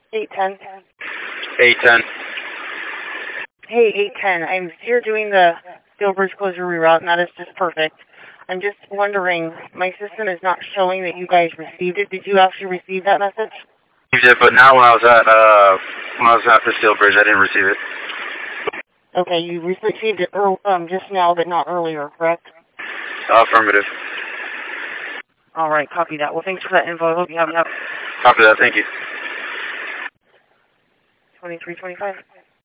810. 810. Hey, 810. I'm here doing the Steel Bridge closure reroute, and that is just perfect. I'm just wondering, my system is not showing that you guys received it. Did you actually receive that message? You did, but now when I was at the Steel Bridge, I didn't receive it. Okay, you received it just now, but not earlier, correct? Affirmative. All right, copy that. Well, thanks for that info. I hope you have enough. Copy that, thank you. 2325.